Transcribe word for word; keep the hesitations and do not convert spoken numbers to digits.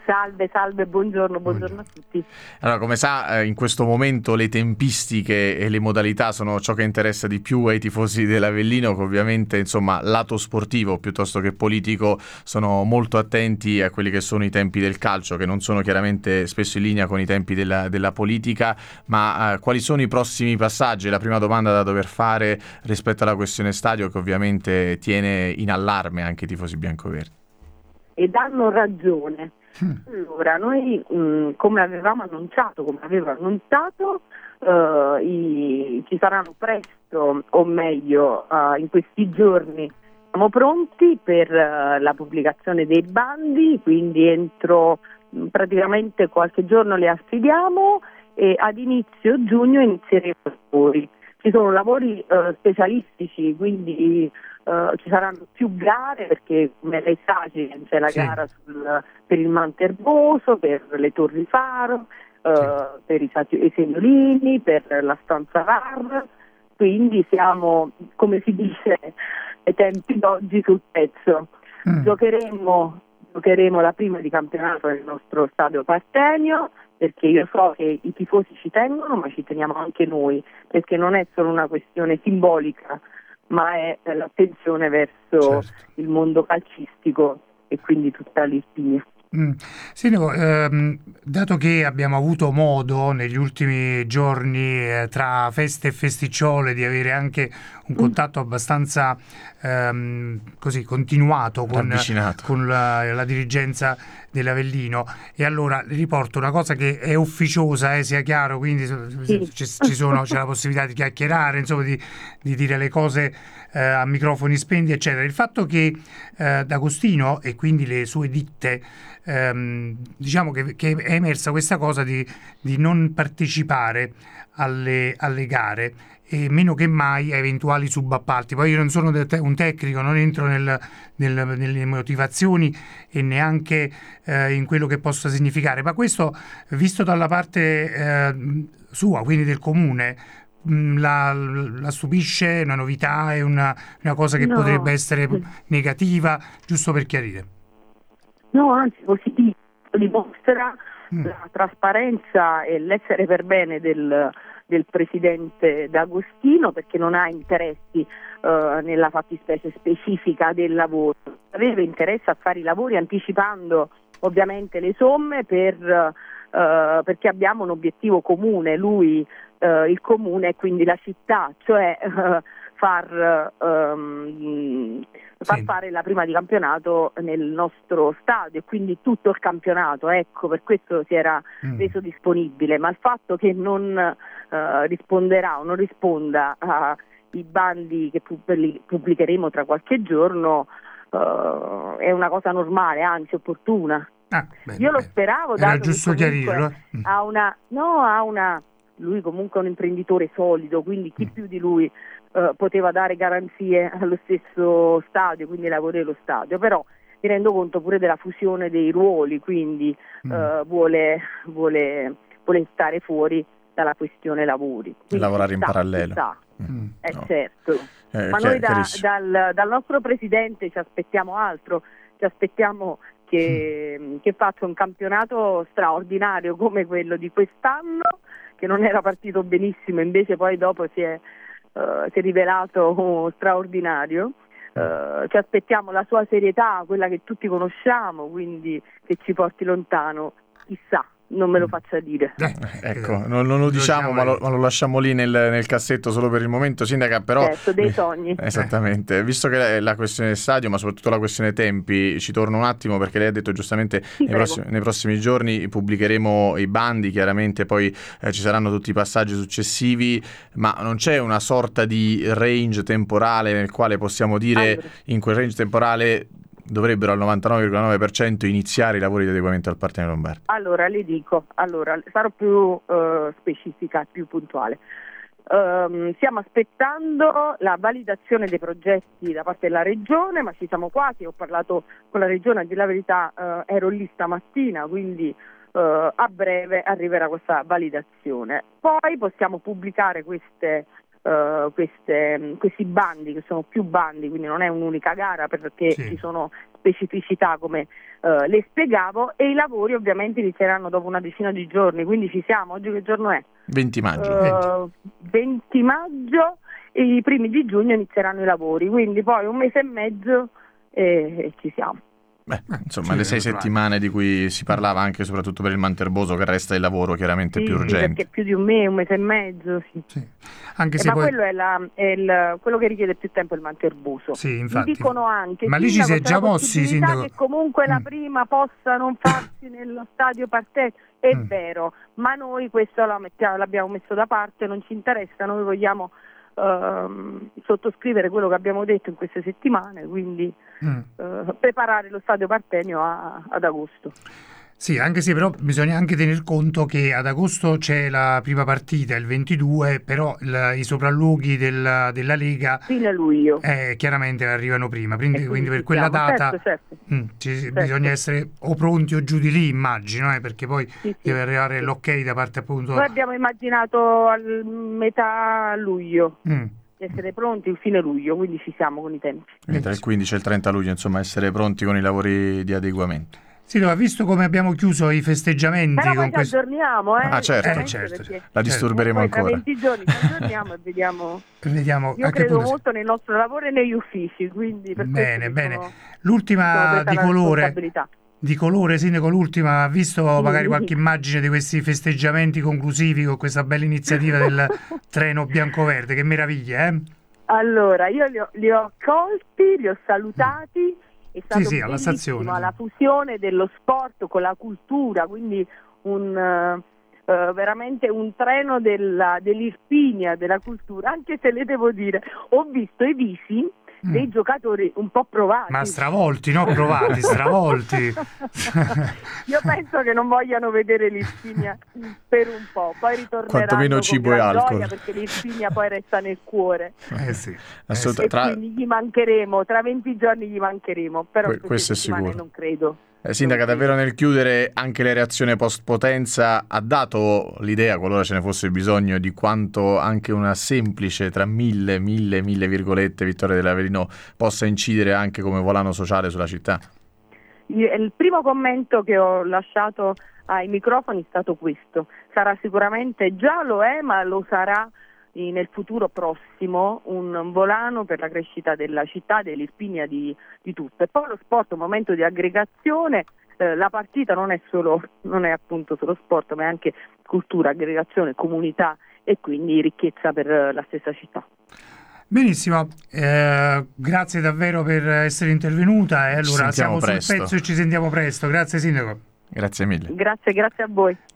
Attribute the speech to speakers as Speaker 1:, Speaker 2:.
Speaker 1: Salve, salve, buongiorno, buongiorno a tutti.
Speaker 2: Allora, come sa, in questo momento le tempistiche e le modalità sono ciò che interessa di più ai tifosi dell'Avellino, che ovviamente, insomma, lato sportivo piuttosto che politico, sono molto attenti a quelli che sono i tempi del calcio, che non sono chiaramente spesso in linea con i tempi della, della politica, ma eh, quali sono i prossimi passaggi? La prima domanda da dover fare rispetto alla questione stadio, che ovviamente tiene in allarme anche i tifosi biancoverdi.
Speaker 1: E danno ragione. Allora, noi mh, come avevamo annunciato, come avevo annunciato, uh, i, ci saranno presto, o meglio, uh, in questi giorni siamo pronti per uh, la pubblicazione dei bandi, quindi entro mh, praticamente qualche giorno li affidiamo e ad inizio giugno inizieremo i lavori. Ci sono lavori uh, specialistici, quindi Uh, ci saranno più gare perché, come lei sa, c'è la sì. gara sul, per il Monte Erboso, per le Torri Faro, uh, sì. per i, i segnolini, per la stanza V A R, quindi siamo, come si dice, ai tempi d'oggi sul pezzo. Mm. Giocheremo, giocheremo la prima di campionato nel nostro stadio Partenio, perché io so che i tifosi ci tengono, ma ci teniamo anche noi, perché non è solo una questione simbolica, ma è l'attenzione verso certo. il mondo calcistico e quindi tutta l'Irpinia.
Speaker 3: Mm. Sindaco, ehm, dato che abbiamo avuto modo negli ultimi giorni eh, tra feste e festicciole di avere anche un contatto abbastanza ehm, così continuato con, con la, la dirigenza dell'Avellino, e allora riporto una cosa che è ufficiosa, eh, sia chiaro, quindi sì. ci, ci sono, c'è la possibilità di chiacchierare, insomma di, di dire le cose eh, a microfoni spenti eccetera. Il fatto che eh, D'Agostino e quindi le sue ditte ehm, diciamo che, che è emersa questa cosa di, di non partecipare alle, alle gare e meno che mai a eventuali subappalti. Poi io non sono te- un tecnico, non entro nel, nel, nelle motivazioni e neanche eh, in quello che possa significare, ma questo visto dalla parte eh, sua, quindi del comune, mh, la, la stupisce? È una novità? È una, una cosa che no. potrebbe essere negativa? Giusto per chiarire.
Speaker 1: No, anzi positivo, dimostra mm. la trasparenza e l'essere per bene del del presidente D'Agostino, perché non ha interessi uh, nella fattispecie specifica del lavoro, aveva interesse a fare i lavori anticipando ovviamente le somme per, uh, perché abbiamo un obiettivo comune, lui uh, il comune e quindi la città, cioè uh, far, um, far sì. fare la prima di campionato nel nostro stadio e quindi tutto il campionato, ecco, per questo si era mm. reso disponibile, ma il fatto che non uh, risponderà o non risponda ai bandi che pubblicheremo tra qualche giorno uh, è una cosa normale, anzi opportuna.
Speaker 3: Ah, bene,
Speaker 1: io lo
Speaker 3: bene.
Speaker 1: speravo,
Speaker 3: Era
Speaker 1: dato
Speaker 3: giusto
Speaker 1: che
Speaker 3: chiarirlo.
Speaker 1: ha una no ha una lui comunque è un imprenditore solido, quindi chi mm. più di lui uh, poteva dare garanzie allo stesso stadio, quindi lavori dello stadio, però mi rendo conto pure della fusione dei ruoli, quindi mm. uh, vuole, vuole, vuole stare fuori dalla questione lavori.
Speaker 2: Quindi lavorare in
Speaker 1: sta,
Speaker 2: parallelo.
Speaker 1: Sta.
Speaker 2: Mm.
Speaker 1: Eh,
Speaker 2: no.
Speaker 1: certo.
Speaker 2: Eh,
Speaker 1: Ma
Speaker 2: chiar-
Speaker 1: noi da, dal, dal nostro presidente ci aspettiamo altro, ci aspettiamo che, mm. che faccia un campionato straordinario come quello di quest'anno, che non era partito benissimo, invece poi dopo si è, uh, si è rivelato uh, straordinario. Uh, ci aspettiamo la sua serietà, quella che tutti conosciamo, quindi che ci porti lontano, chissà. Non me lo faccia dire.
Speaker 2: Eh, ecco, non, non lo diciamo, ma lo, ma lo lasciamo lì nel, nel cassetto solo per il momento, sindaca, però...
Speaker 1: Certo, dei sogni.
Speaker 2: Esattamente. Visto che la questione del stadio, ma soprattutto la questione tempi, ci torno un attimo perché lei ha detto giustamente
Speaker 1: sì,
Speaker 2: nei, prossimi, nei prossimi giorni pubblicheremo i bandi, chiaramente poi eh, ci saranno tutti i passaggi successivi, ma non c'è una sorta di range temporale nel quale possiamo dire allora. in quel range temporale dovrebbero al novantanove virgola nove per cento iniziare i lavori di adeguamento al Partenio Lombardo?
Speaker 1: Allora, le dico, allora sarò più uh, specifica, più puntuale. Um, stiamo aspettando la validazione dei progetti da parte della Regione, ma ci siamo quasi, ho parlato con la Regione, a dire la verità uh, ero lì stamattina, quindi uh, a breve arriverà questa validazione. Poi possiamo pubblicare queste uh, queste, questi bandi, che sono più bandi, quindi non è un'unica gara perché
Speaker 3: sì.
Speaker 1: ci sono specificità come uh, le spiegavo, e i lavori ovviamente inizieranno dopo una decina di giorni, quindi ci siamo. Oggi che giorno è?
Speaker 2: venti maggio.
Speaker 1: Uh, venti maggio, e i primi di giugno inizieranno i lavori, quindi poi un mese e mezzo e, e ci siamo.
Speaker 2: Beh, insomma,
Speaker 3: sì,
Speaker 2: le sei
Speaker 3: naturale.
Speaker 2: settimane di cui si parlava anche soprattutto per il Manterboso, che resta il lavoro chiaramente
Speaker 1: Sì,
Speaker 2: più
Speaker 1: sì,
Speaker 2: urgente.
Speaker 1: perché più di un mese, un mese e mezzo, sì.
Speaker 3: Sì. Anche
Speaker 1: Eh,
Speaker 3: se
Speaker 1: ma
Speaker 3: poi...
Speaker 1: quello è, la, è il, quello che richiede più tempo, il Manterboso.
Speaker 3: Sì, infatti.
Speaker 1: Mi dicono anche,
Speaker 3: Ma lì ci
Speaker 1: sindaco,
Speaker 3: si è
Speaker 1: c'è
Speaker 3: già
Speaker 1: la
Speaker 3: mossi,
Speaker 1: possibilità
Speaker 3: sindaco?
Speaker 1: che comunque la
Speaker 3: Mm.
Speaker 1: prima possa non farsi nello stadio Partenio. È
Speaker 3: Mm.
Speaker 1: vero, ma noi questo la mettiamo- l'abbiamo messo da parte, non ci interessa, noi vogliamo ehm, sottoscrivere quello che abbiamo detto in queste settimane, quindi
Speaker 3: Mm.
Speaker 1: eh, preparare lo stadio Partenio a- ad agosto.
Speaker 3: Sì, anche se però bisogna anche tener conto che ad agosto c'è la prima partita, il ventidue, però il- i sopralluoghi del- della Lega
Speaker 1: Fine luglio.
Speaker 3: eh, chiaramente arrivano prima, quindi,
Speaker 1: E
Speaker 3: quindi per
Speaker 1: ci
Speaker 3: quella
Speaker 1: siamo.
Speaker 3: data
Speaker 1: Certo, certo.
Speaker 3: mm, ci-
Speaker 1: Certo.
Speaker 3: bisogna essere o pronti o giù di lì, immagino, eh, perché poi
Speaker 1: Sì, sì,
Speaker 3: deve arrivare
Speaker 1: sì.
Speaker 3: l'ok da parte appunto...
Speaker 1: Noi abbiamo immaginato a metà luglio
Speaker 3: Mm.
Speaker 1: di essere pronti, fine luglio, quindi ci siamo con i tempi.
Speaker 2: Quindi tra il quindici e il trenta luglio, insomma, essere pronti con i lavori di adeguamento.
Speaker 3: Sì, no, visto come abbiamo chiuso i festeggiamenti
Speaker 1: Però poi
Speaker 3: con
Speaker 1: ci
Speaker 3: questo...
Speaker 1: aggiorniamo, eh?
Speaker 2: Ah, certo.
Speaker 3: Eh,
Speaker 1: Ovviamente,
Speaker 3: certo,
Speaker 1: perché
Speaker 2: La disturberemo
Speaker 1: poi tra
Speaker 2: ancora.
Speaker 1: venti giorni ci aggiorniamo e vediamo.
Speaker 3: Vediamo
Speaker 1: Io
Speaker 3: a che
Speaker 1: credo
Speaker 3: punto... si-
Speaker 1: molto nel nostro lavoro e negli uffici, quindi per
Speaker 3: Bene,
Speaker 1: questo mi
Speaker 3: bene.
Speaker 1: sono- mi sono
Speaker 3: L'ultima
Speaker 1: presa
Speaker 3: di
Speaker 1: la
Speaker 3: colore...
Speaker 1: responsabilità.
Speaker 3: Di colore, sindaco, l'ultima, ha visto magari qualche immagine di questi festeggiamenti conclusivi con questa bella iniziativa del treno bianco-verde? Che meraviglia, eh?
Speaker 1: Allora, io li ho, li ho accolti, li ho salutati, è stato
Speaker 3: sì, alla
Speaker 1: bellissimo,
Speaker 3: stazione.
Speaker 1: la fusione dello sport con la cultura, quindi un, eh, eh, veramente un treno della, dell'Irpinia, della cultura, anche se le devo dire, ho visto i visi
Speaker 3: Mm.
Speaker 1: dei giocatori un po' provati.
Speaker 3: Ma stravolti, no? Provati, stravolti.
Speaker 1: Io penso che non vogliano vedere l'Irpinia per un po', poi ritorneranno
Speaker 2: Quantomeno
Speaker 1: con
Speaker 2: cibo e
Speaker 1: gran
Speaker 2: alcol.
Speaker 1: gioia, perché l'Irpinia poi resta nel cuore.
Speaker 3: Eh sì. Eh sì.
Speaker 2: Assolutamente.
Speaker 1: E
Speaker 2: Tra-
Speaker 1: quindi gli mancheremo, tra venti giorni gli mancheremo, però
Speaker 2: Que-
Speaker 1: queste
Speaker 2: questo è
Speaker 1: settimane
Speaker 2: sicuro.
Speaker 1: non credo.
Speaker 2: Eh, Sindaca, davvero nel chiudere, anche la reazione post-potenza ha dato l'idea, qualora ce ne fosse bisogno, di quanto anche una semplice, tra mille, mille, mille virgolette, vittoria dell'Avellino possa incidere anche come volano sociale sulla città?
Speaker 1: Il il primo commento che ho lasciato ai microfoni è stato questo: sarà sicuramente, già lo è, ma lo sarà in- nel futuro prossimo, un volano per la crescita della città, dell'Irpinia, di, di tutto. E poi lo sport è un momento di aggregazione, eh, la partita non è solo, non è appunto solo sport, ma è anche cultura, aggregazione, comunità e quindi ricchezza per eh, la stessa città.
Speaker 3: Benissimo, eh, grazie davvero per essere intervenuta e allora
Speaker 2: sentiamo
Speaker 3: siamo
Speaker 2: presto.
Speaker 3: sul pezzo e ci sentiamo presto. Grazie sindaco.
Speaker 2: Grazie mille.
Speaker 1: Grazie, grazie a voi.